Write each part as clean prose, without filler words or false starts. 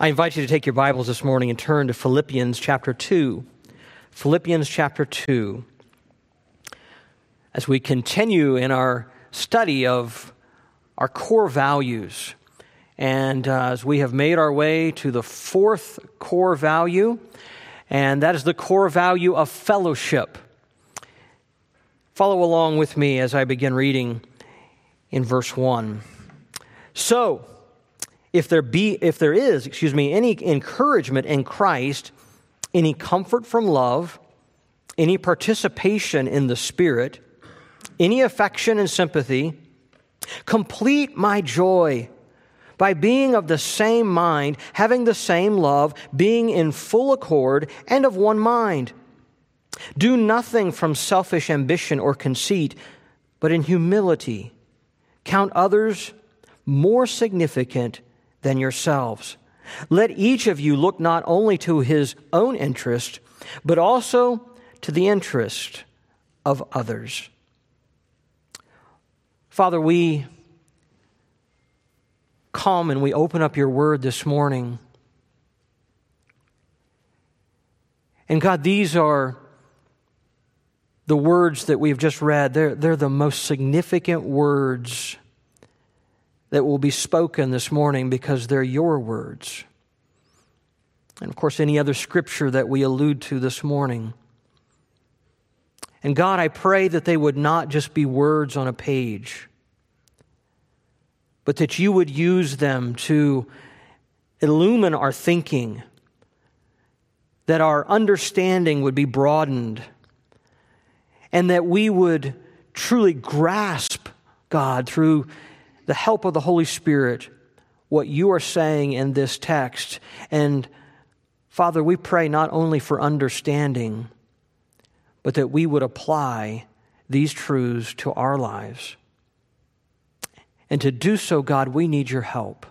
I invite you to take your Bibles this morning and turn to Philippians chapter 2. Philippians chapter 2. As we continue in our study of our core values, and as we have made our way to the fourth core value, and that is the core value of fellowship. Follow along with me as I begin reading in verse 1. So, if there is any encouragement in Christ, any comfort from love, any participation in the Spirit, any affection and sympathy, complete my joy by being of the same mind, having the same love, being in full accord and of one mind. Do nothing from selfish ambition or conceit, but in humility count others more significant than yourselves. Let each of you look not only to his own interest, but also to the interest of others. Father, we come and we open up your word this morning. And God, these are the words that we've just read. They're the most significant words that will be spoken this morning because they're your words. And of course, any other scripture that we allude to this morning. And God, I pray that they would not just be words on a page, but that you would use them to illumine our thinking, that our understanding would be broadened, and that we would truly grasp, God, through the help of the Holy Spirit, what you are saying in this text. And Father, we pray not only for understanding, but that we would apply these truths to our lives. And to do so, God, we need your help.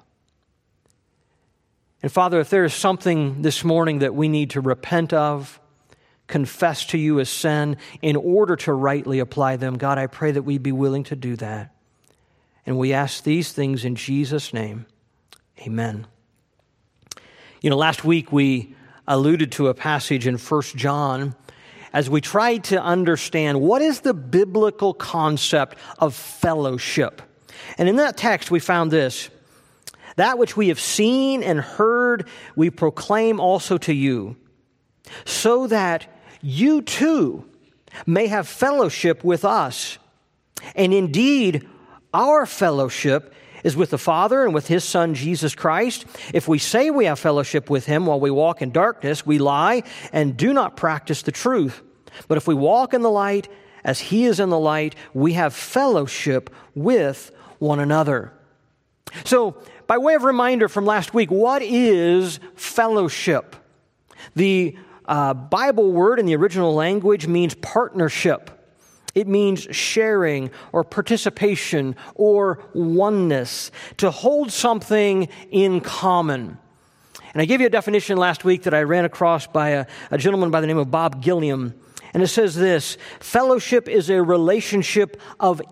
And Father, if there is something this morning that we need to repent of, confess to you as sin in order to rightly apply them, God, I pray that we be willing to do that. And we ask these things in Jesus' name. Amen. Last week we alluded to a passage in 1 John as we tried to understand what is the biblical concept of fellowship. And in that text we found this: that which we have seen and heard we proclaim also to you, so that you too may have fellowship with us. And indeed, our fellowship is with the Father and with His Son, Jesus Christ. If we say we have fellowship with Him while we walk in darkness, we lie and do not practice the truth. But if we walk in the light as He is in the light, we have fellowship with one another. So, by way of reminder from last week, what is fellowship? The Bible word in the original language means partnership. It means sharing or participation or oneness, to hold something in common. And I gave you a definition last week that I ran across by a gentleman by the name of Bob Gilliam. And it says this: fellowship is a relationship of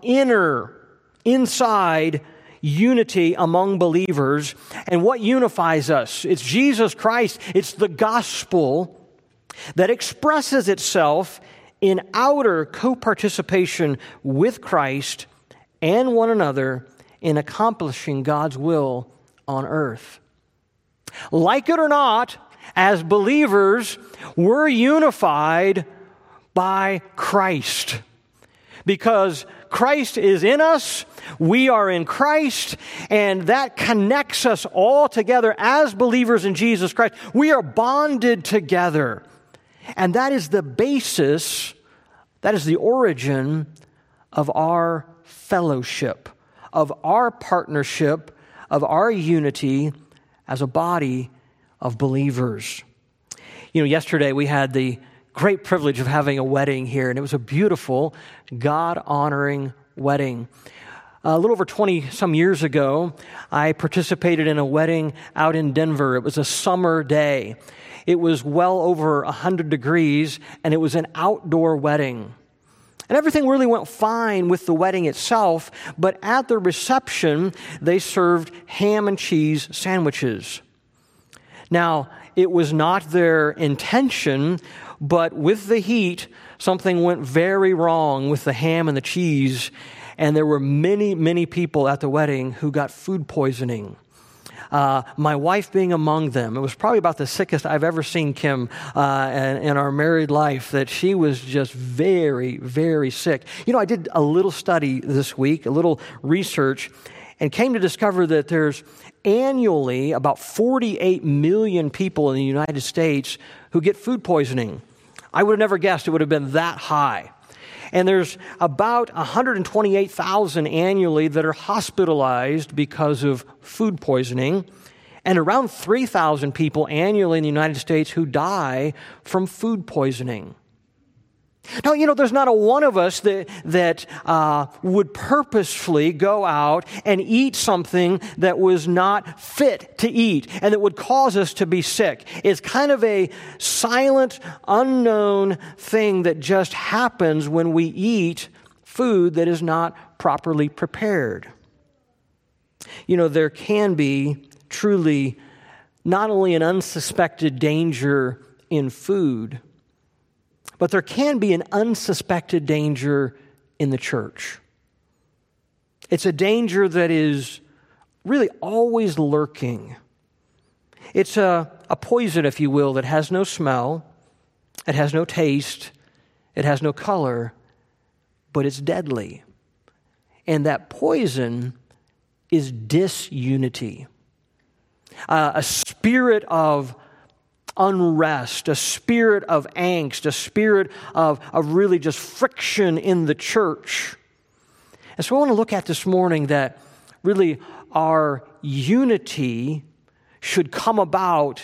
inside unity among believers. And what unifies us? It's Jesus Christ. It's the gospel that expresses itself in outer co-participation with Christ and one another in accomplishing God's will on earth. Like it or not, as believers, we're unified by Christ. Because Christ is in us, we are in Christ, and that connects us all together as believers in Jesus Christ. We are bonded together. And that is the basis, that is the origin of our fellowship, of our partnership, of our unity as a body of believers. Yesterday we had the great privilege of having a wedding here, and it was a beautiful, God-honoring wedding. A little over 20-some years ago, I participated in a wedding out in Denver. It was a summer day. It was well over 100 degrees, and it was an outdoor wedding. And everything really went fine with the wedding itself, but at the reception, they served ham and cheese sandwiches. Now, it was not their intention, but with the heat, something went very wrong with the ham and the cheese, and there were many, many people at the wedding who got food poisoning. My wife being among them. It was probably about the sickest I've ever seen Kim in our married life, that she was just very, very sick. You know, I did a little study this week, a little research, and came to discover that there's annually about 48 million people in the United States who get food poisoning. I would have never guessed it would have been that high. And there's about 128,000 annually that are hospitalized because of food poisoning, and around 3,000 people annually in the United States who die from food poisoning. Now, you know, there's not a one of us that would purposefully go out and eat something that was not fit to eat and that would cause us to be sick. It's kind of a silent, unknown thing that just happens when we eat food that is not properly prepared. You know, there can be truly not only an unsuspected danger in food, but there can be an unsuspected danger in the church. It's a danger that is really always lurking. It's a poison, if you will, that has no smell, it has no taste, it has no color, but it's deadly. And that poison is disunity. A spirit of unrest, a spirit of angst, a spirit of really just friction in the church. And so I want to look at this morning that really our unity should come about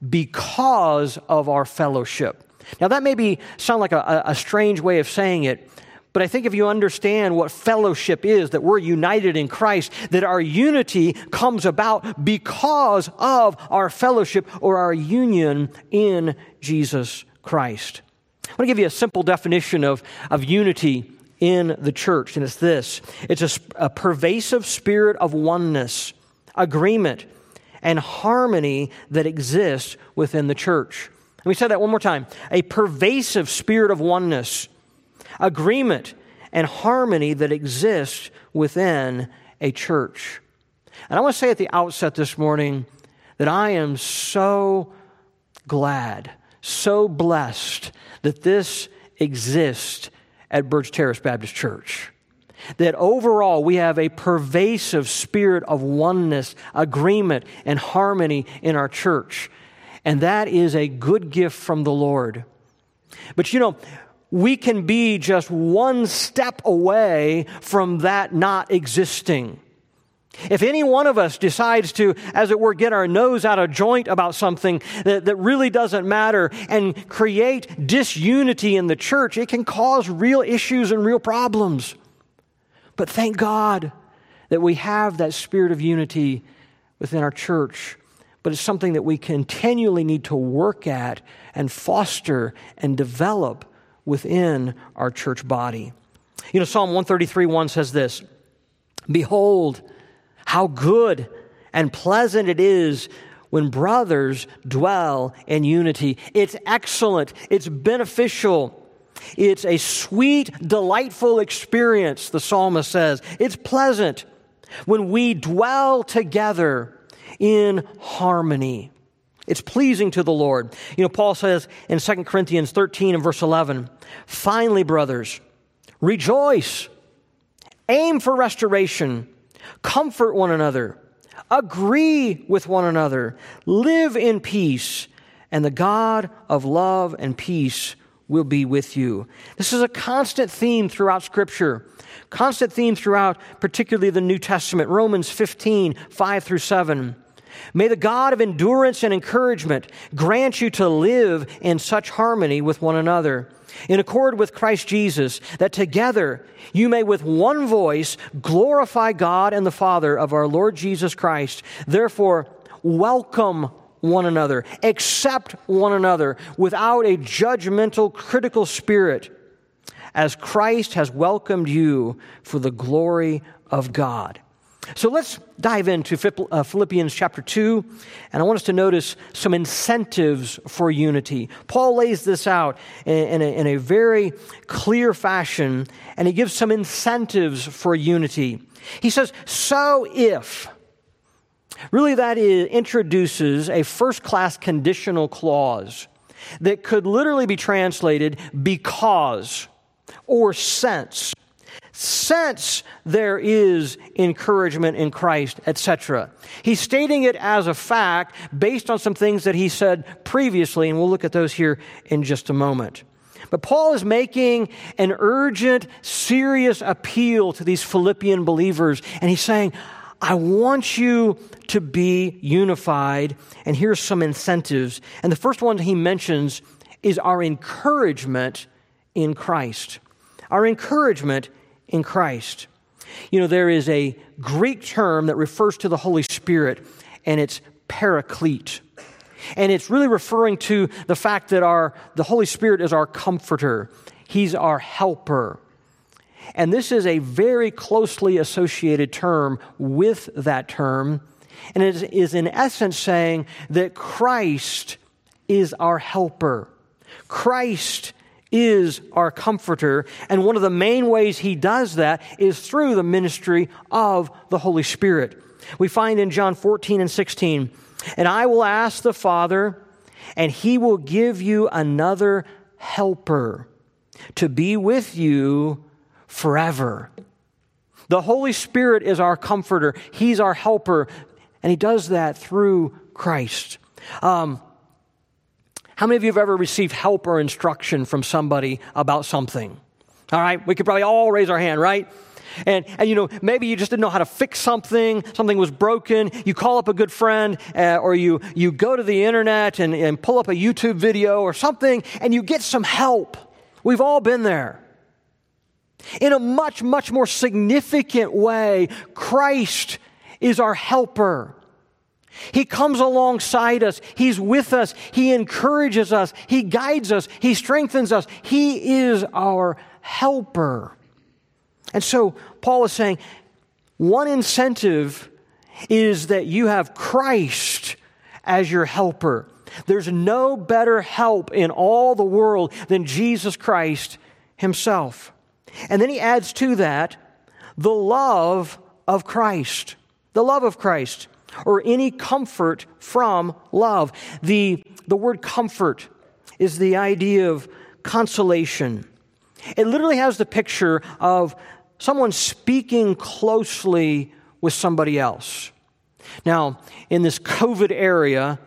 because of our fellowship. Now that may sound like a strange way of saying it, but I think if you understand what fellowship is, that we're united in Christ, that our unity comes about because of our fellowship or our union in Jesus Christ. I want to give you a simple definition of unity in the church, and it's this. It's a pervasive spirit of oneness, agreement, and harmony that exists within the church. Let me say that one more time. A pervasive spirit of oneness, agreement, and harmony that exists within a church. And I want to say at the outset this morning that I am so glad, so blessed that this exists at Birch Terrace Baptist Church. That overall we have a pervasive spirit of oneness, agreement, and harmony in our church. And that is a good gift from the Lord. But you know, we can be just one step away from that not existing. If any one of us decides to, as it were, get our nose out of joint about something that really doesn't matter and create disunity in the church, it can cause real issues and real problems. But thank God that we have that spirit of unity within our church. But it's something that we continually need to work at and foster and develop within our church body. You know, Psalm 133:1 says this, "Behold, how good and pleasant it is when brothers dwell in unity." It's excellent. It's beneficial. It's a sweet, delightful experience, the psalmist says. It's pleasant when we dwell together in harmony. It's pleasing to the Lord. You know, Paul says in 2 Corinthians 13 and verse 11, "Finally, brothers, rejoice, aim for restoration, comfort one another, agree with one another, live in peace, and the God of love and peace will be with you." This is a constant theme throughout Scripture, constant theme throughout particularly the New Testament, Romans 15, 5 through 7. "May the God of endurance and encouragement grant you to live in such harmony with one another, in accord with Christ Jesus, that together you may with one voice glorify God and the Father of our Lord Jesus Christ. Therefore, welcome one another, accept one another without a judgmental, critical spirit, as Christ has welcomed you for the glory of God." So let's dive into Philippians chapter 2, and I want us to notice some incentives for unity. Paul lays this out in a very clear fashion, and he gives some incentives for unity. He says, so if, really that introduces a first-class conditional clause that could literally be translated because or since. Since there is encouragement in Christ, etc. He's stating it as a fact based on some things that he said previously, and we'll look at those here in just a moment. But Paul is making an urgent, serious appeal to these Philippian believers, and he's saying, I want you to be unified, and here's some incentives. And the first one he mentions is our encouragement in Christ. Our encouragement in Christ. You know, there is a Greek term that refers to the Holy Spirit, and it's paraclete. And it's really referring to the fact that the Holy Spirit is our comforter. He's our helper. And this is a very closely associated term with that term. And it is in essence saying that Christ is our helper. Christ is our comforter, and one of the main ways he does that is through the ministry of the Holy Spirit. We find in John 14 and 16, and I will ask the Father, and he will give you another helper to be with you forever. The Holy Spirit is our comforter. He's our helper, and he does that through Christ. How many of you have ever received help or instruction from somebody about something? All right, we could probably all raise our hand, right? And you know, maybe you just didn't know how to fix something was broken, you call up a good friend, or you go to the internet and pull up a YouTube video or something, and you get some help. We've all been there. In a much, much more significant way, Christ is our helper. He comes alongside us. He's with us. He encourages us. He guides us. He strengthens us. He is our helper. And so Paul is saying, one incentive is that you have Christ as your helper. There's no better help in all the world than Jesus Christ himself. And then he adds to that the love of Christ. The love of Christ. Or any comfort from love. The word comfort is the idea of consolation. It literally has the picture of someone speaking closely with somebody else. Now, in this COVID era,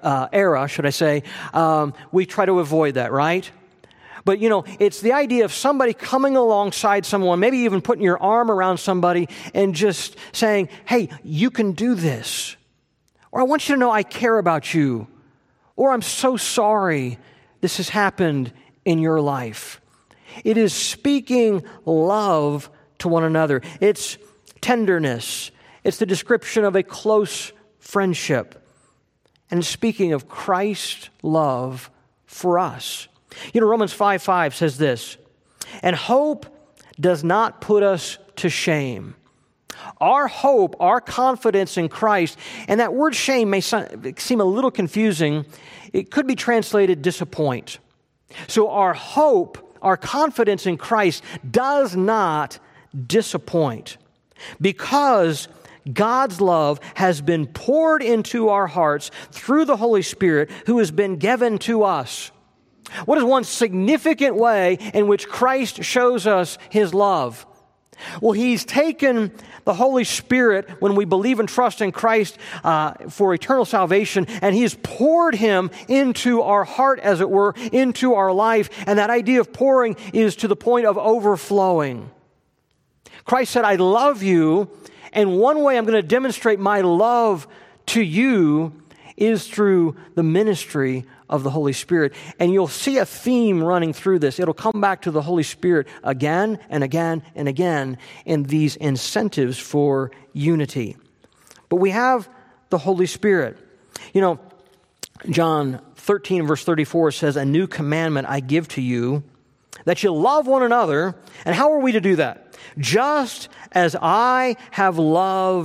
we try to avoid that, right? But, you know, it's the idea of somebody coming alongside someone, maybe even putting your arm around somebody and just saying, hey, you can do this. Or I want you to know I care about you. Or I'm so sorry this has happened in your life. It is speaking love to one another. It's tenderness. It's the description of a close friendship. And speaking of Christ's love for us. You know, Romans 5:5 says this, and hope does not put us to shame. Our hope, our confidence in Christ, and that word shame may seem a little confusing. It could be translated disappoint. So our hope, our confidence in Christ does not disappoint because God's love has been poured into our hearts through the Holy Spirit who has been given to us. What is one significant way in which Christ shows us his love? Well, he's taken the Holy Spirit when we believe and trust in Christ for eternal salvation, and he has poured him into our heart, as it were, into our life. And that idea of pouring is to the point of overflowing. Christ said, I love you, and one way I'm going to demonstrate my love to you is through the ministry of the Holy Spirit. And you'll see a theme running through this. It'll come back to the Holy Spirit again and again and again in these incentives for unity. But we have the Holy Spirit. You know, John 13 verse 34 says, a new commandment I give to you, that you love one another. And how are we to do that? Just as I have loved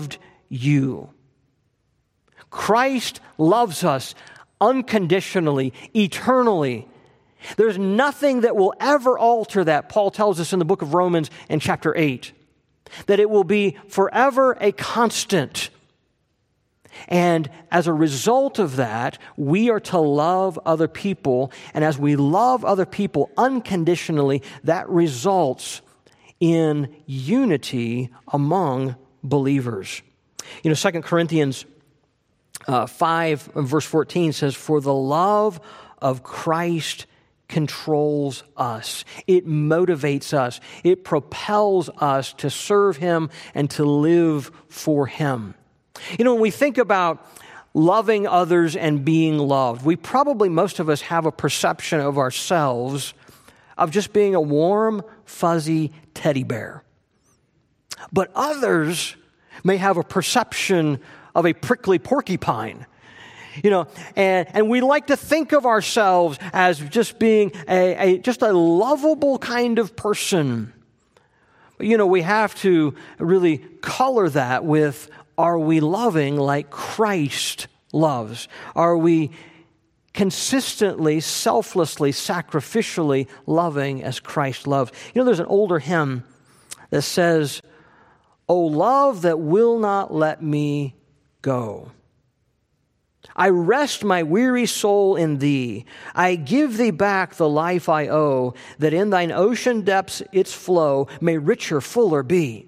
you. Christ loves us unconditionally, eternally. There's nothing that will ever alter that. Paul tells us in the book of Romans in chapter 8 that it will be forever a constant. And as a result of that, we are to love other people. And as we love other people unconditionally, that results in unity among believers. 2 Corinthians 5 verse 14 says, "For the love of Christ controls us." It motivates us. It propels us to serve Him and to live for Him. When we think about loving others and being loved, we probably, most of us, have a perception of ourselves of just being a warm, fuzzy teddy bear. But others may have a perception of a prickly porcupine. And we like to think of ourselves as just being just a lovable kind of person. But, we have to really color that with, are we loving like Christ loves? Are we consistently, selflessly, sacrificially loving as Christ loves? There's an older hymn that says, "O love that will not let me go. I rest my weary soul in Thee. I give Thee back the life I owe, that in Thine ocean depths its flow may richer, fuller be."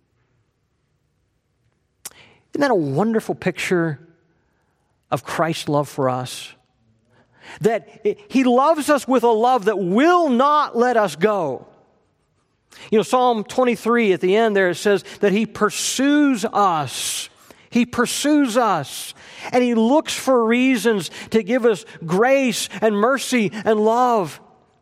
Isn't that a wonderful picture of Christ's love for us? That He loves us with a love that will not let us go. Psalm 23 at the end there, it says that He pursues us. He pursues us. And He looks for reasons to give us grace and mercy and love.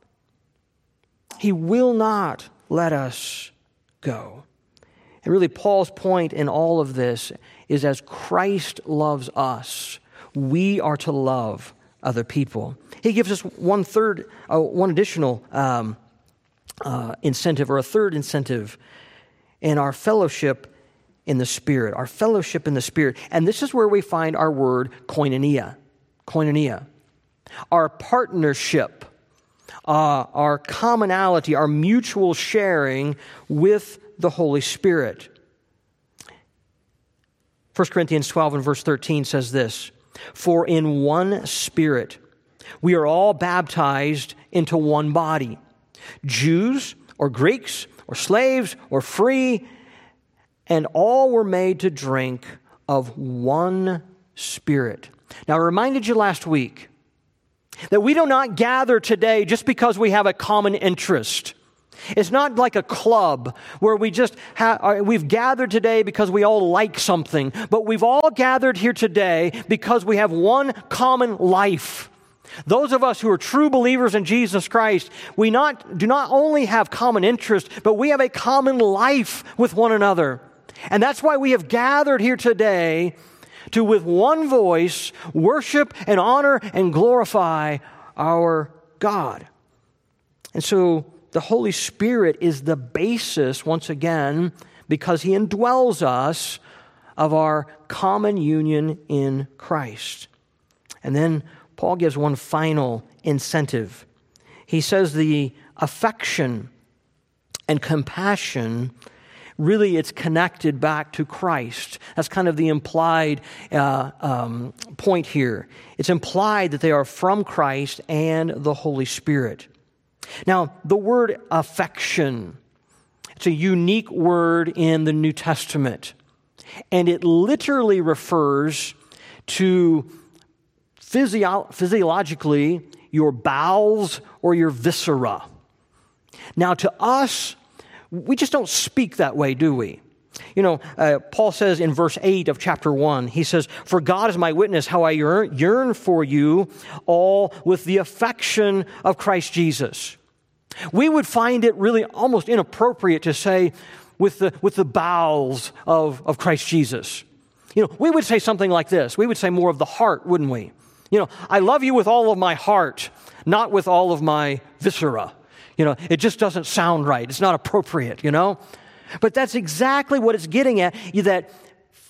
He will not let us go. And really, Paul's point in all of this is, as Christ loves us, we are to love other people. He gives us one additional incentive, or a third incentive, in our fellowship in the Spirit. Our fellowship in the Spirit. And this is where we find our word koinonia. Koinonia. Our partnership, our commonality, our mutual sharing with the Holy Spirit. 1 Corinthians 12 and verse 13 says this, "For in one Spirit we are all baptized into one body, Jews or Greeks or slaves or free, and all were made to drink of one Spirit." Now, I reminded you last week that we do not gather today just because we have a common interest. It's not like a club where we've gathered today because we all like something, but we've all gathered here today because we have one common life. Those of us who are true believers in Jesus Christ, do not only have common interest, but we have a common life with one another. And that's why we have gathered here today to, with one voice, worship and honor and glorify our God. And so the Holy Spirit is the basis, once again, because He indwells us, of our common union in Christ. And then Paul gives one final incentive. He says the affection and compassion, really it's connected back to Christ. That's kind of the implied point here. It's implied that they are from Christ and the Holy Spirit. Now, the word affection, it's a unique word in the New Testament, and it literally refers to physiologically your bowels or your viscera. Now, to us, we just don't speak that way, do we? Paul says in verse 8 of chapter 1, he says, "For God is my witness how I yearn for you all with the affection of Christ Jesus." We would find it really almost inappropriate to say with the bowels of Christ Jesus. We would say something like this. We would say more of the heart, wouldn't we? I love you with all of my heart, not with all of my viscera. It just doesn't sound right. It's not appropriate, But that's exactly what it's getting at, that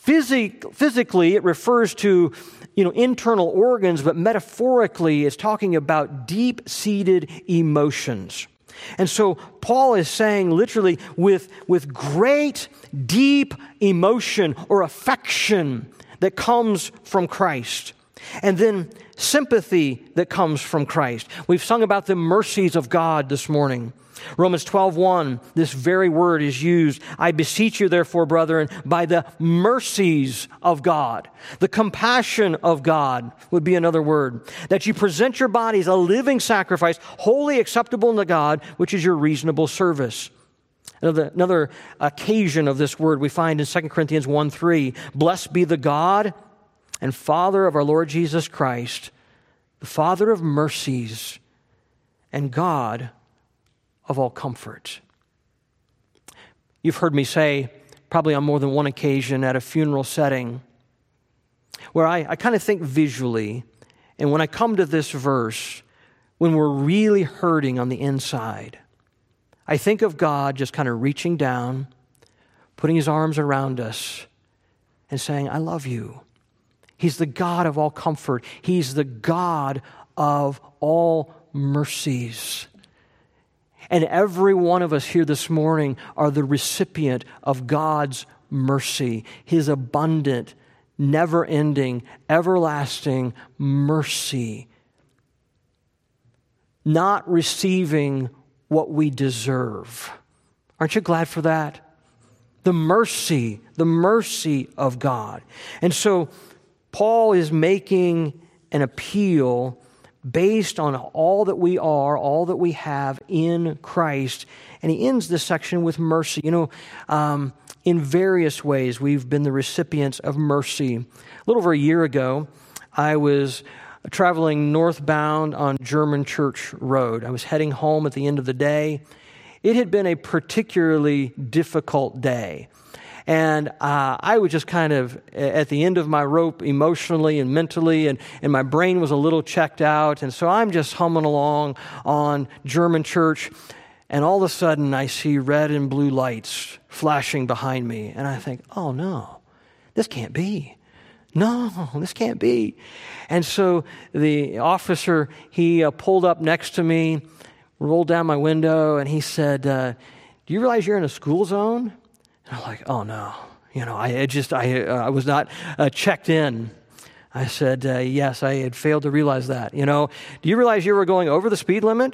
Physically, it refers to internal organs, but metaphorically, it's talking about deep-seated emotions. And so Paul is saying literally with great, deep emotion or affection that comes from Christ. And then sympathy that comes from Christ. We've sung about the mercies of God this morning. Romans 12:1, this very word is used. I beseech you, therefore, brethren, by the mercies of God. The compassion of God would be another word. That you present your bodies a living sacrifice, wholly acceptable to God, which is your reasonable service. Another occasion of this word we find in 2 Corinthians 1:3. Blessed be the God and Father of our Lord Jesus Christ, the Father of mercies and God of all comfort. You've heard me say, probably on more than one occasion at a funeral setting, where I kind of think visually, and when I come to this verse, when we're really hurting on the inside, I think of God just kind of reaching down, putting his arms around us, and saying, I love you. He's the God of all comfort. He's the God of all mercies. And every one of us here this morning are the recipient of God's mercy, his abundant, never-ending, everlasting mercy. Not receiving what we deserve. Aren't you glad for that? The mercy of God. And so Paul is making an appeal based on all that we are, all that we have in Christ. And he ends this section with mercy. In various ways, we've been the recipients of mercy. A little over a year ago, I was traveling northbound on German Church Road. I was heading home at the end of the day. It had been a particularly difficult day. And I was just kind of at the end of my rope emotionally and mentally, and my brain was a little checked out. And so I'm just humming along on German Church, and all of a sudden I see red and blue lights flashing behind me. And I think, oh no, this can't be. No, this can't be. And so the officer, he pulled up next to me, rolled down my window, and he said, do you realize you're in a school zone? And I'm like, oh no, I was not checked in. I said, yes, I had failed to realize that. Do you realize you were going over the speed limit?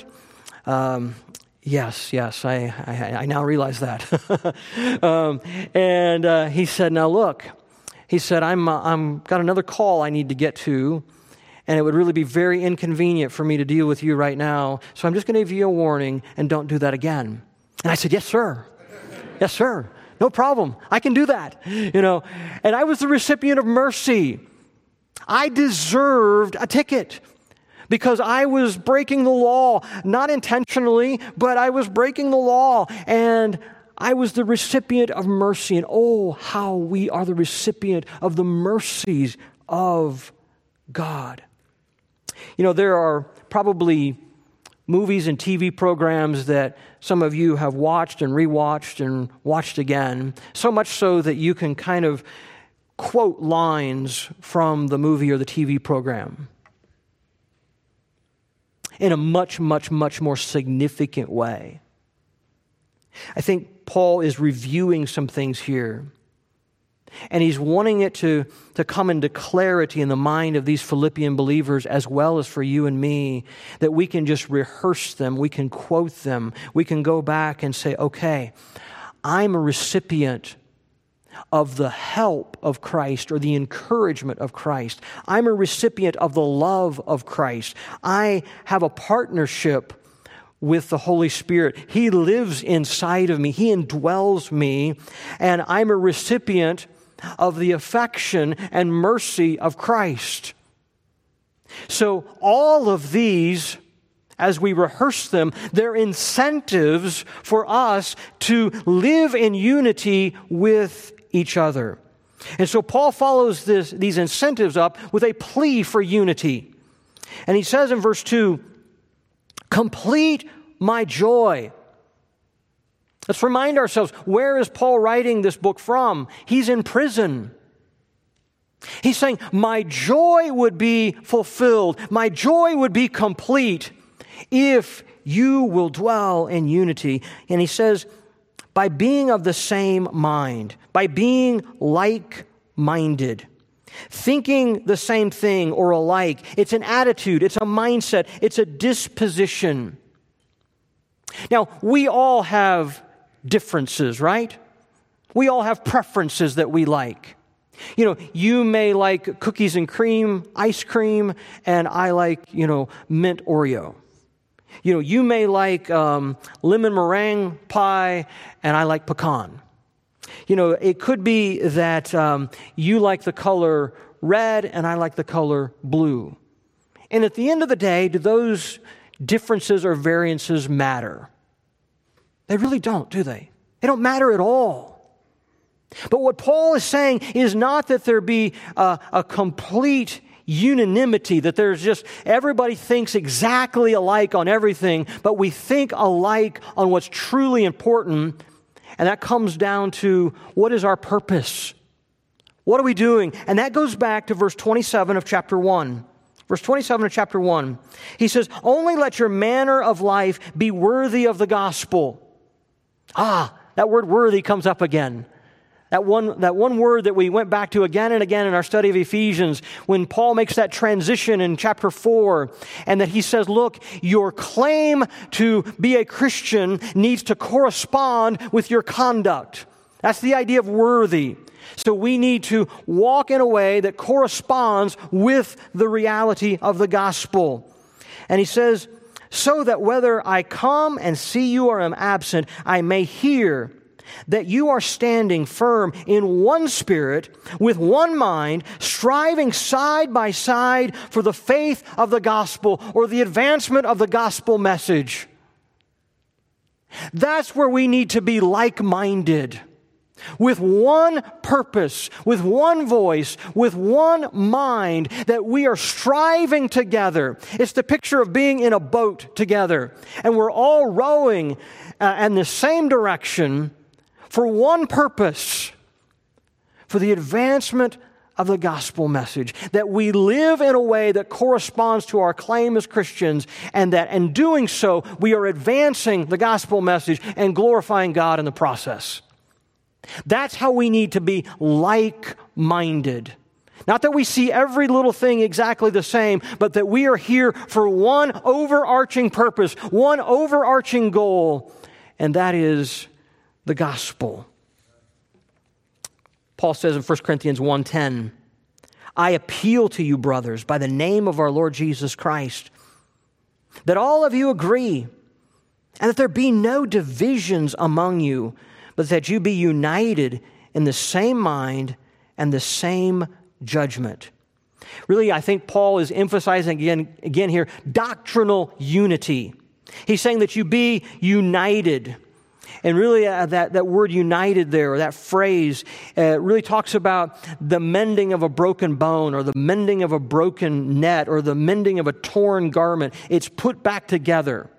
Yes, I now realize that. And he said, now look, he said, I'm got another call I need to get to, and it would really be very inconvenient for me to deal with you right now. So I'm just going to give you a warning, and don't do that again. And I said, yes, sir. Yes, sir. No problem. I can do that. And I was the recipient of mercy. I deserved a ticket because I was breaking the law, not intentionally, but I was breaking the law. And I was the recipient of mercy. And oh, how we are the recipient of the mercies of God. There are probably movies and TV programs that some of you have watched and rewatched and watched again, so much so that you can kind of quote lines from the movie or the TV program in a much, much, much more significant way. I think Paul is reviewing some things here. And he's wanting it to come into clarity in the mind of these Philippian believers as well as for you and me, that we can just rehearse them, we can quote them, we can go back and say, okay, I'm a recipient of the help of Christ or the encouragement of Christ. I'm a recipient of the love of Christ. I have a partnership with the Holy Spirit. He lives inside of me. He indwells me, and I'm a recipient of the affection and mercy of Christ. So all of these, as we rehearse them, they're incentives for us to live in unity with each other. And so Paul follows these incentives up with a plea for unity. And he says in verse 2, complete my joy. Let's remind ourselves, where is Paul writing this book from? He's in prison. He's saying, my joy would be fulfilled. My joy would be complete if you will dwell in unity. And he says, by being of the same mind, by being like-minded, thinking the same thing or alike. It's an attitude, it's a mindset, it's a disposition. Now, we all have differences, right? We all have preferences that we like. You know, you may like cookies and cream, ice cream, and I like, mint Oreo. You know, you may like lemon meringue pie, and I like pecan. You know, it could be that you like the color red, and I like the color blue. And at the end of the day, do those differences or variances matter? They really don't, do they? They don't matter at all. But what Paul is saying is not that there be a complete unanimity, that there's just everybody thinks exactly alike on everything, but we think alike on what's truly important, and that comes down to what is our purpose? What are we doing? And that goes back to verse 27 of chapter 1. Verse 27 of chapter 1. He says, only let your manner of life be worthy of the gospel. That word worthy comes up again. That one word that we went back to again and again in our study of Ephesians, when Paul makes that transition in chapter 4, and that he says, look, your claim to be a Christian needs to correspond with your conduct. That's the idea of worthy. So we need to walk in a way that corresponds with the reality of the gospel. And he says, so that whether I come and see you or am absent, I may hear that you are standing firm in one spirit, with one mind, striving side by side for the faith of the gospel or the advancement of the gospel message. That's where we need to be like-minded, with one purpose, with one voice, with one mind, that we are striving together. It's the picture of being in a boat together, and we're all rowing in the same direction for one purpose, for the advancement of the gospel message, that we live in a way that corresponds to our claim as Christians, and that in doing so, we are advancing the gospel message and glorifying God in the process. That's how we need to be like-minded. Not that we see every little thing exactly the same, but that we are here for one overarching purpose, one overarching goal, and that is the gospel. Paul says in 1 Corinthians 1:10, I appeal to you, brothers, by the name of our Lord Jesus Christ, that all of you agree, and that there be no divisions among you, but that you be united in the same mind and the same judgment. Really, I think Paul is emphasizing again here doctrinal unity. He's saying that you be united. And really, that word united there, or that phrase, really talks about the mending of a broken bone, or the mending of a broken net, or the mending of a torn garment. It's put back together.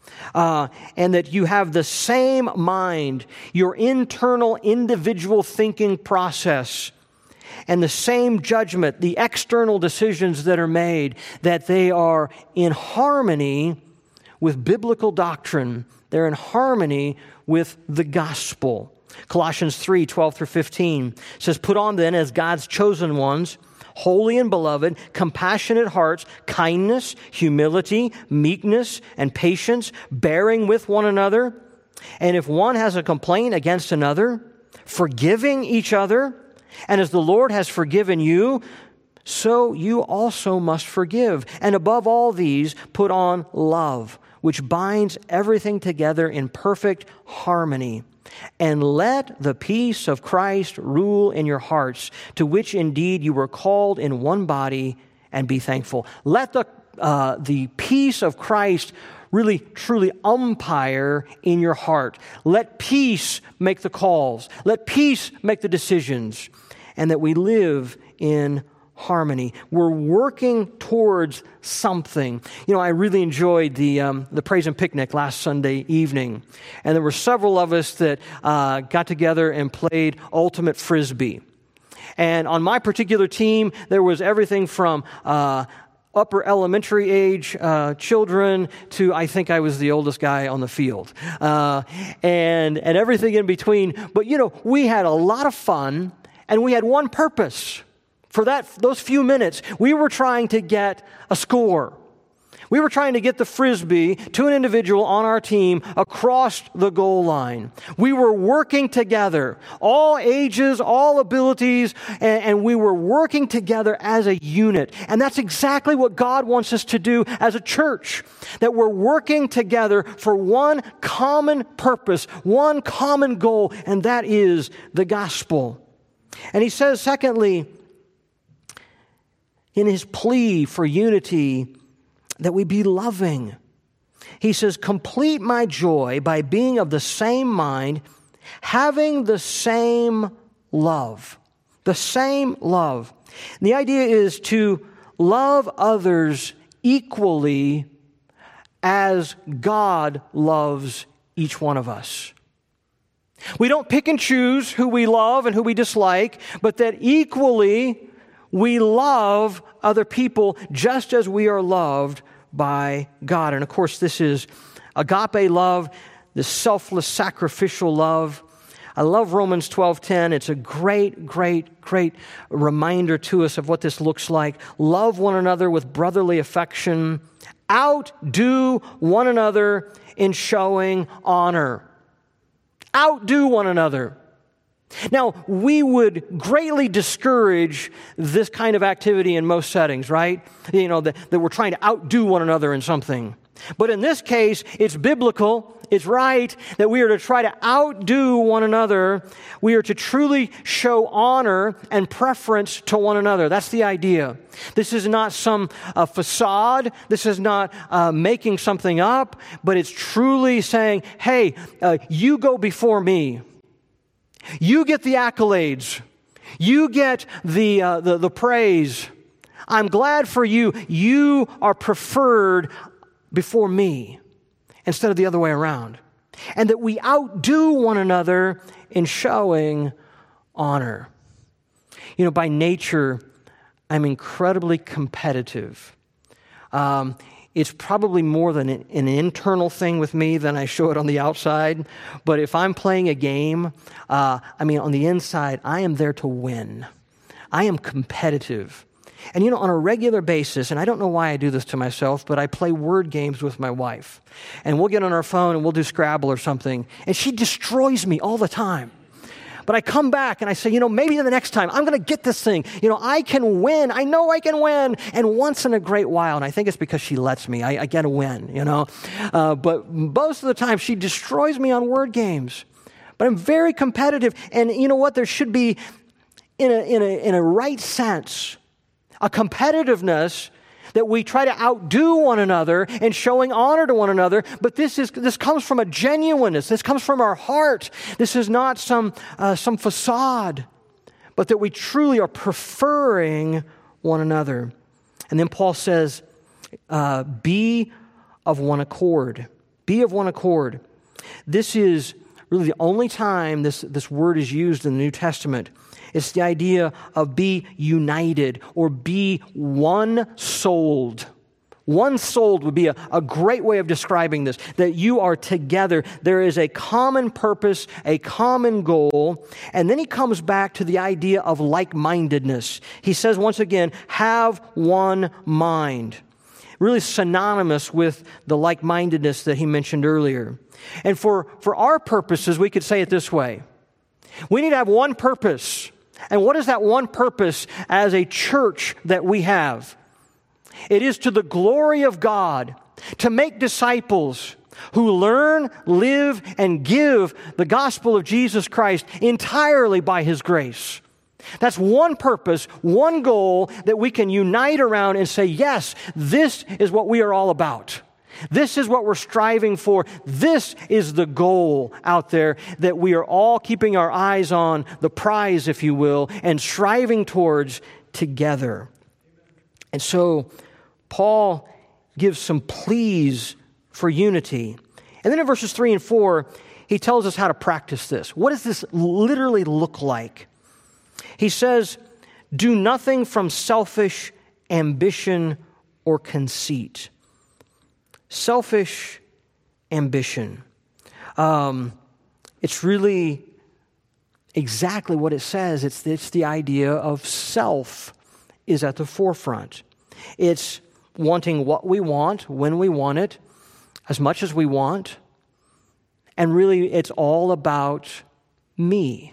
And that you have the same mind, your internal individual thinking process, and the same judgment, the external decisions that are made, that they are in harmony with biblical doctrine. They're in harmony with the gospel. Colossians 3:12-15 says, put on then as God's chosen ones, holy and beloved, compassionate hearts, kindness, humility, meekness, and patience, bearing with one another. And if one has a complaint against another, forgiving each other. And as the Lord has forgiven you, so you also must forgive. And above all these, put on love, which binds everything together in perfect harmony. And let the peace of Christ rule in your hearts, to which indeed you were called in one body, and be thankful. Let the peace of Christ really, truly umpire in your heart. Let peace make the calls. Let peace make the decisions. And that we live in harmony. We're working towards something. I really enjoyed the Praise and Picnic last Sunday evening. And there were several of us that got together and played Ultimate Frisbee. And on my particular team, there was everything from upper elementary age children to I think I was the oldest guy on the field, and everything in between. But we had a lot of fun, and we had one purpose for those few minutes. We were trying to get a score. We were trying to get the Frisbee to an individual on our team across the goal line. We were working together, all ages, all abilities, and we were working together as a unit. And that's exactly what God wants us to do as a church, that we're working together for one common purpose, one common goal, and that is the gospel. And he says, secondly, in his plea for unity, that we be loving. He says, complete my joy by being of the same mind, having the same love. The same love. And the idea is to love others equally as God loves each one of us. We don't pick and choose who we love and who we dislike, but that equally we love other people just as we are loved by God. And of course, this is agape love, this selfless, sacrificial love. I love Romans 12:10. It's a great, great, great reminder to us of what this looks like. Love one another with brotherly affection. Outdo one another in showing honor. Outdo one another. Now, we would greatly discourage this kind of activity in most settings, right? That we're trying to outdo one another in something. But in this case, it's biblical, it's right that we are to try to outdo one another. We are to truly show honor and preference to one another. That's the idea. This is not some facade. This is not making something up, but it's truly saying, hey, you go before me. You get the accolades. You get the praise. I'm glad for you. You are preferred before me instead of the other way around. And that we outdo one another in showing honor. By nature, I'm incredibly competitive. It's probably more than an internal thing with me than I show it on the outside. But if I'm playing a game, on the inside, I am there to win. I am competitive. And on a regular basis, and I don't know why I do this to myself, but I play word games with my wife. And we'll get on our phone and we'll do Scrabble or something. And she destroys me all the time. But I come back and I say, maybe the next time I'm going to get this thing. I can win. I know I can win. And once in a great while, and I think it's because she lets me, I get a win, But most of the time, she destroys me on word games. But I'm very competitive. And you know what? There should be, in a right sense, a competitiveness that we try to outdo one another and showing honor to one another. But this comes from a genuineness. This comes from our heart. This is not some facade, but that we truly are preferring one another. And then Paul says, be of one accord. Be of one accord. This is really the only time this word is used in the New Testament. It's the idea of be united or be one-souled. One-souled would be a great way of describing this, that you are together. There is a common purpose, a common goal. And then he comes back to the idea of like-mindedness. He says once again, have one mind. Really synonymous with the like-mindedness that he mentioned earlier. And for our purposes, we could say it this way. We need to have one purpose. And what is that one purpose as a church that we have? It is to the glory of God, to make disciples who learn, live, and give the gospel of Jesus Christ entirely by His grace. That's one purpose, one goal that we can unite around and say, yes, this is what we are all about. This is what we're striving for. This is the goal out there that we are all keeping our eyes on, the prize, if you will, and striving towards together. And so Paul gives some pleas for unity. And then in verses 3 and 4, he tells us how to practice this. What does this literally look like? He says, do nothing from selfish ambition or conceit. Selfish ambition. It's really exactly what it says. It's the idea of self is at the forefront. It's wanting what we want, when we want it, as much as we want. And really, it's all about me.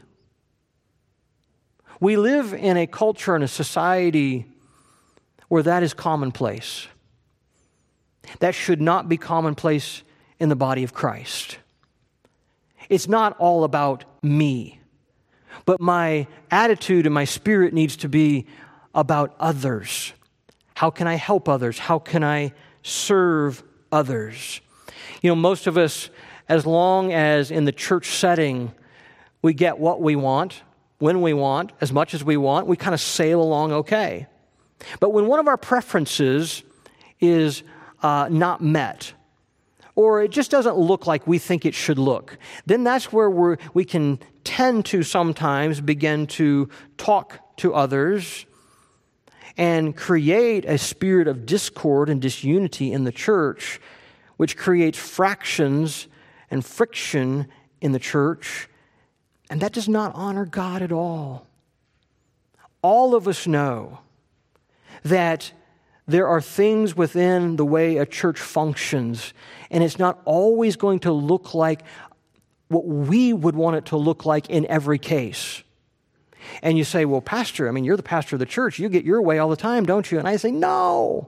We live in a culture and a society where that is commonplace. That should not be commonplace in the body of Christ. It's not all about me, but my attitude and my spirit needs to be about others. How can I help others? How can I serve others? You know, most of us, as long as in the church setting, we get what we want, when we want, as much as we want, we kind of sail along okay. But when one of our preferences is not met, or it just doesn't look like we think it should look, then that's where we can tend to sometimes begin to talk to others and create a spirit of discord and disunity in the church, which creates fractions and friction in the church, and that does not honor God at all. All of us know that there are things within the way a church functions, and it's not always going to look like what we would want it to look like in every case. And you say, well, Pastor, I mean, you're the pastor of the church. You get your way all the time, don't you? And I say, no.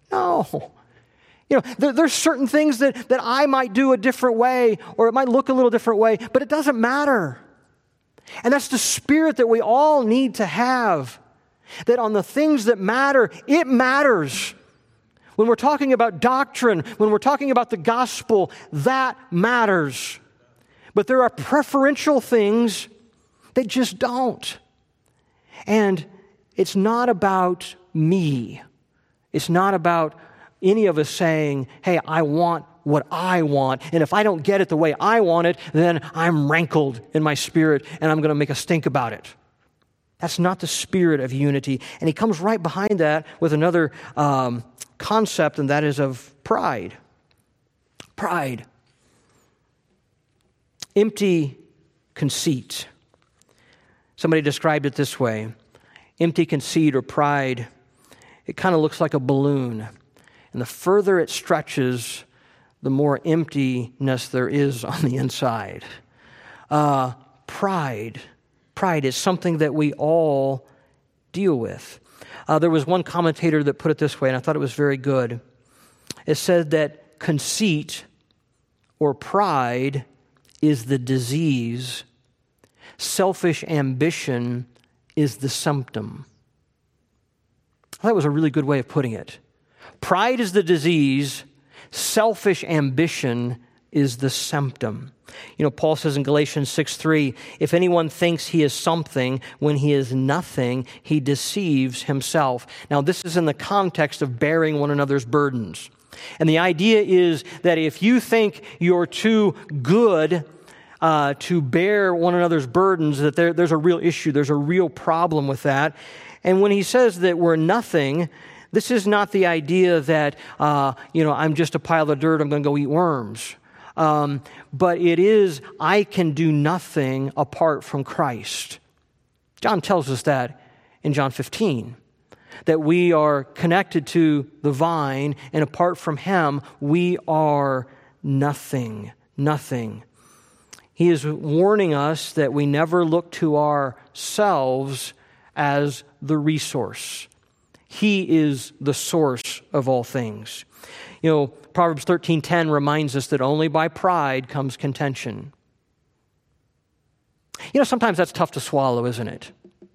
You know, there's certain things that I might do a different way, or it might look a little different way, but it doesn't matter. And that's the spirit that we all need to have. That on the things that matter, it matters. When we're talking about doctrine, when we're talking about the gospel, that matters. But there are preferential things that just don't. And it's not about me. It's not about any of us saying, hey, I want what I want, and if I don't get it the way I want it, then I'm rankled in my spirit, and I'm going to make a stink about it. That's not the spirit of unity. And he comes right behind that with another concept, and that is of pride. Pride. Empty conceit. Somebody described it this way. Empty conceit or pride, it kind of looks like a balloon. And the further it stretches, the more emptiness there is on the inside. Pride is something that we all deal with. There was one commentator that put it this way, and I thought it was very good. It said that conceit or pride is the disease. Selfish ambition is the symptom. I thought that was a really good way of putting it. Pride is the disease. Selfish ambition is the symptom. You know, Paul says in Galatians 6:3, if anyone thinks he is something when he is nothing, he deceives himself. Now, this is in the context of bearing one another's burdens. And the idea is that if you think you're too good to bear one another's burdens, that there's a real issue, there's a real problem with that. And when he says that we're nothing, this is not the idea that, I'm just a pile of dirt, I'm going to go eat worms. But it is, I can do nothing apart from Christ. John tells us that in John 15, that we are connected to the vine, and apart from him, we are nothing. He is warning us that we never look to ourselves as the resource. He is the source of all things. You know, Proverbs 13:10 reminds us that only by pride comes contention. You know, sometimes that's tough to swallow, isn't it?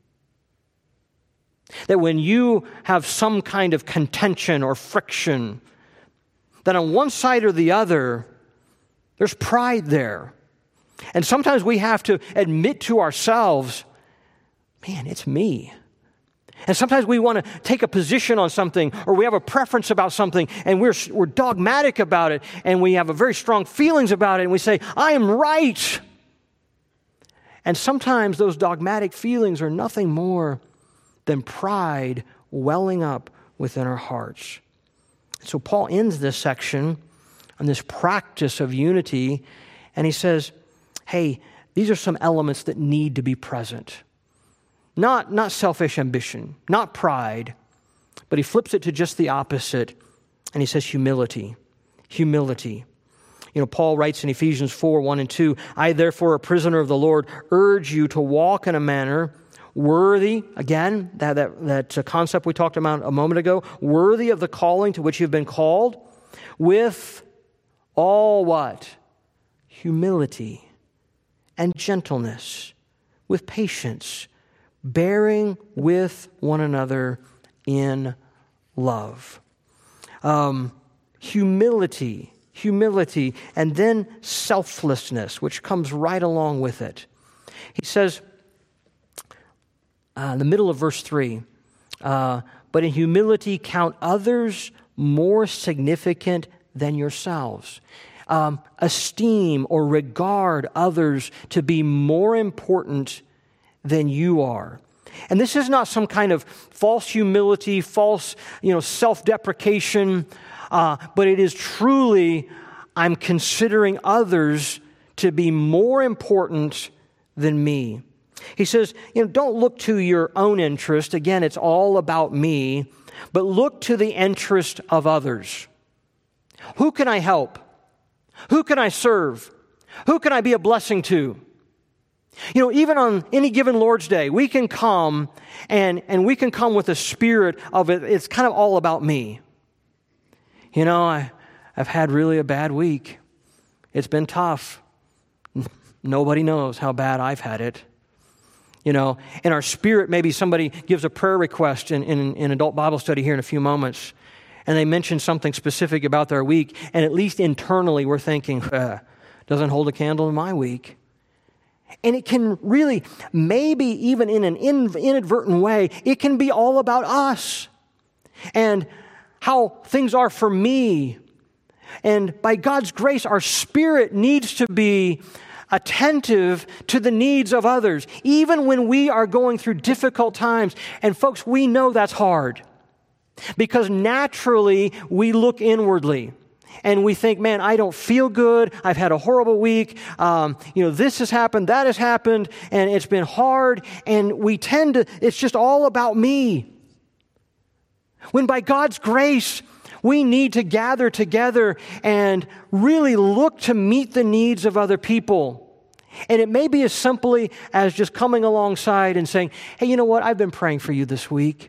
That when you have some kind of contention or friction, that on one side or the other, there's pride there. And sometimes we have to admit to ourselves, man, it's me. And sometimes we want to take a position on something, or we have a preference about something, and we're dogmatic about it, and we have a very strong feelings about it, and we say, I am right. And sometimes those dogmatic feelings are nothing more than pride welling up within our hearts. So Paul ends this section on this practice of unity, and he says, hey, these are some elements that need to be present. Not selfish ambition, not pride, but he flips it to just the opposite, and he says humility. Humility. Paul writes in Ephesians 4, 1 and 2, I therefore, a prisoner of the Lord, urge you to walk in a manner worthy, again, that concept we talked about a moment ago, worthy of the calling to which you've been called, with all what? Humility and gentleness, with patience, bearing with one another in love. Humility, and then selflessness, which comes right along with it. He says, in the middle of verse 3, but in humility count others more significant than yourselves. Esteem or regard others to be more important than you are. And this is not some kind of false humility, false, self-deprecation, but it is truly, I'm considering others to be more important than me. He says, don't look to your own interest. Again, it's all about me, but look to the interest of others. Who can I help? Who can I serve? Who can I be a blessing to? Even on any given Lord's Day, we can come and we can come with a spirit of it. It's kind of all about me. I've had really a bad week. It's been tough. Nobody knows how bad I've had it. In our spirit, maybe somebody gives a prayer request in adult Bible study here in a few moments, and they mention something specific about their week, and at least internally we're thinking, doesn't hold a candle in my week. And it can really, maybe even in an inadvertent way, it can be all about us and how things are for me. And by God's grace, our spirit needs to be attentive to the needs of others, even when we are going through difficult times. And folks, we know that's hard because naturally we look inwardly. And we think, man, I don't feel good. I've had a horrible week. This has happened, that has happened, and it's been hard. And we tend to, it's just all about me. When by God's grace, we need to gather together and really look to meet the needs of other people. And it may be as simply as just coming alongside and saying, hey, you know what? I've been praying for you this week.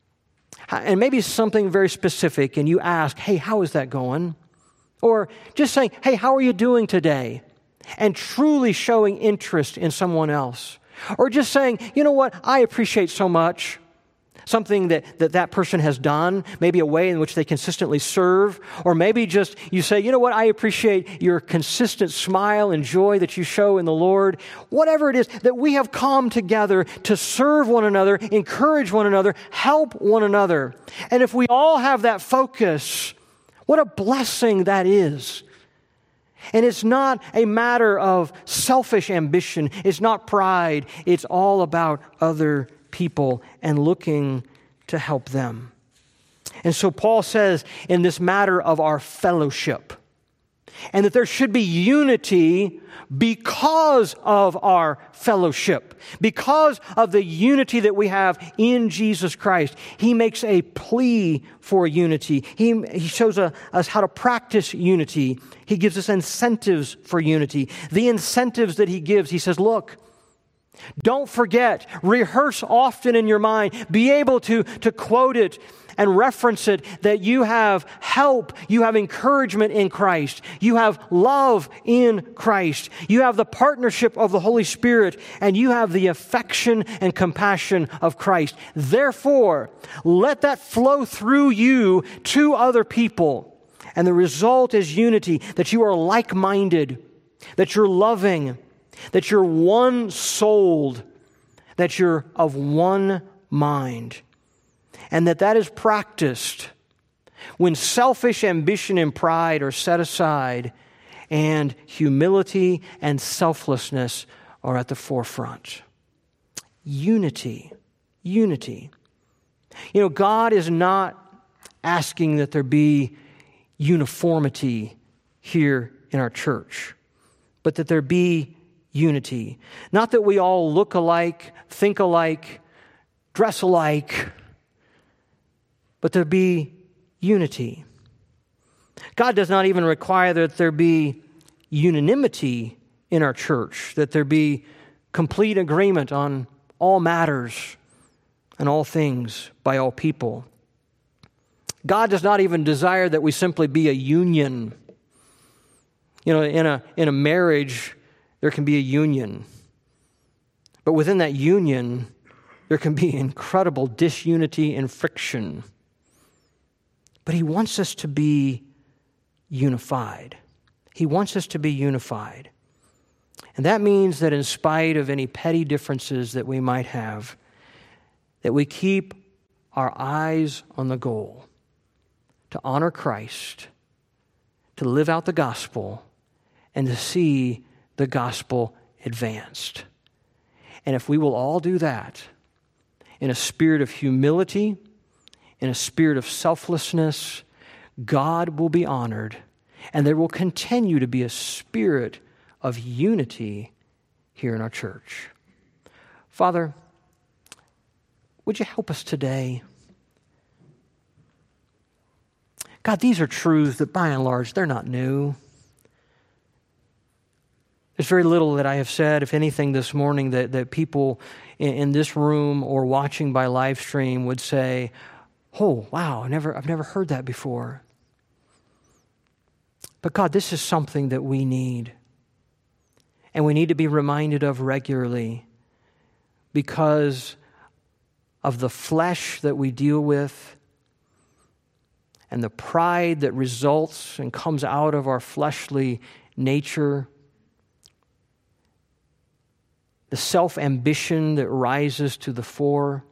And maybe something very specific, and you ask, hey, how is that going? Or just saying, hey, how are you doing today? And truly showing interest in someone else. Or just saying, you know what, I appreciate so much something that person has done, maybe a way in which they consistently serve. Or maybe just you say, you know what, I appreciate your consistent smile and joy that you show in the Lord. Whatever it is, that we have come together to serve one another, encourage one another, help one another. And if we all have that focus, what a blessing that is. And it's not a matter of selfish ambition. It's not pride. It's all about other people and looking to help them. And so Paul says in this matter of our fellowship, and that there should be unity because of our fellowship, because of the unity that we have in Jesus Christ. He makes a plea for unity. He shows us how to practice unity. He gives us incentives for unity. The incentives that he gives, he says, look, don't forget, rehearse often in your mind, be able to quote it and reference it, that you have help, you have encouragement in Christ, you have love in Christ, you have the partnership of the Holy Spirit, and you have the affection and compassion of Christ. Therefore, let that flow through you to other people. And the result is unity, that you are like-minded, that you're loving, that you're one-souled, that you're of one mind. And that is practiced when selfish ambition and pride are set aside and humility and selflessness are at the forefront. Unity. Unity. You know, God is not asking that there be uniformity here in our church, but that there be unity. Not that we all look alike, think alike, dress alike, but there be unity. God does not even require that there be unanimity in our church, that there be complete agreement on all matters and all things by all people. God does not even desire that we simply be a union. You know, in a marriage, there can be a union. But within that union, there can be incredible disunity and friction. But He wants us to be unified. He wants us to be unified. And that means that in spite of any petty differences that we might have, that we keep our eyes on the goal, to honor Christ, to live out the gospel, and to see the gospel advanced. And if we will all do that in a spirit of humility, in a spirit of selflessness, God will be honored, and there will continue to be a spirit of unity here in our church. Father, would you help us today? God, these are truths that by and large, they're not new. There's very little that I have said, if anything, this morning that people in this room or watching by live stream would say, oh, wow, I've never heard that before. But God, this is something that we need. And we need to be reminded of regularly because of the flesh that we deal with and the pride that results and comes out of our fleshly nature, the self-ambition that rises to the fore.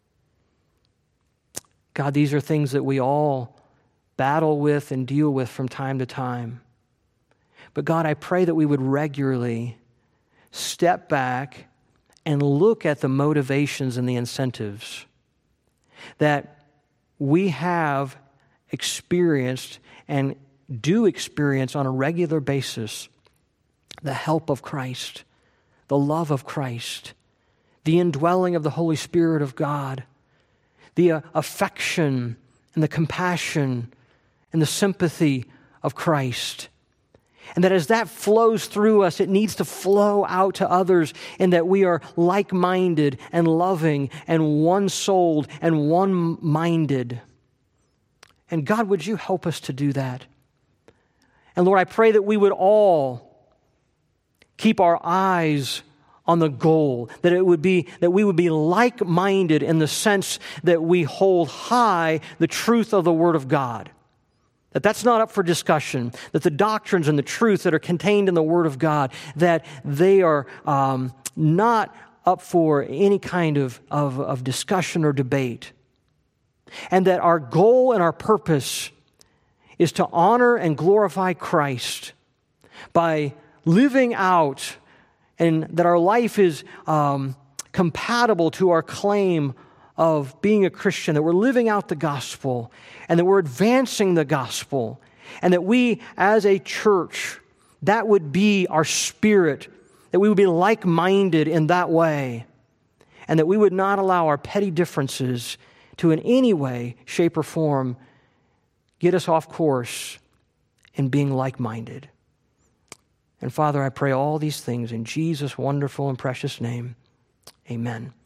God, these are things that we all battle with and deal with from time to time. But God, I pray that we would regularly step back and look at the motivations and the incentives that we have experienced and do experience on a regular basis. The help of Christ, the love of Christ, the indwelling of the Holy Spirit of God, the affection and the compassion and the sympathy of Christ. And that as that flows through us, it needs to flow out to others, and that we are like-minded and loving and one-souled and one-minded. And God, would you help us to do that? And Lord, I pray that we would all keep our eyes on the goal, that we would be like-minded in the sense that we hold high the truth of the Word of God. That's not up for discussion, that the doctrines and the truths that are contained in the Word of God, that they are not up for any kind of discussion or debate. And that our goal and our purpose is to honor and glorify Christ by living out, and that our life is compatible to our claim of being a Christian, that we're living out the gospel, and that we're advancing the gospel, and that we as a church, that would be our spirit, that we would be like-minded in that way, and that we would not allow our petty differences to in any way, shape, or form get us off course in being like-minded. And Father, I pray all these things in Jesus' wonderful and precious name. Amen.